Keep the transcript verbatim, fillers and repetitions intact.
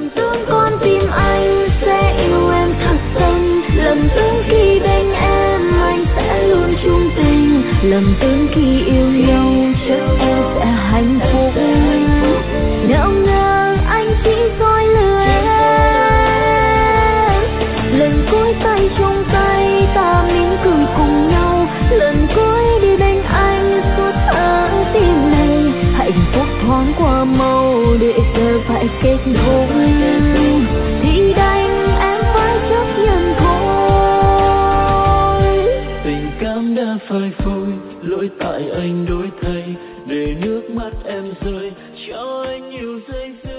lầm tưởng con tim anh sẽ yêu em thật tâm, lầm tưởng khi bên em anh sẽ luôn chung tình, lầm tưởng khi yêu nhau chắc em sẽ hạnh phúc. Nào ngờ anh chỉ dối lừa em. Lần cuối tay trong tay ta mỉm cười cùng nhau, lần cuối đi bên anh suốt tháng tim này. Hạnh phúc thoáng qua mau để giờ phải kết thúc, thì đành em phải chấp nhận thôi. Tình cảm đã phai phôi, lỗi tại anh đổi thay, để nước mắt em rơi cho anh nhiều giây giây.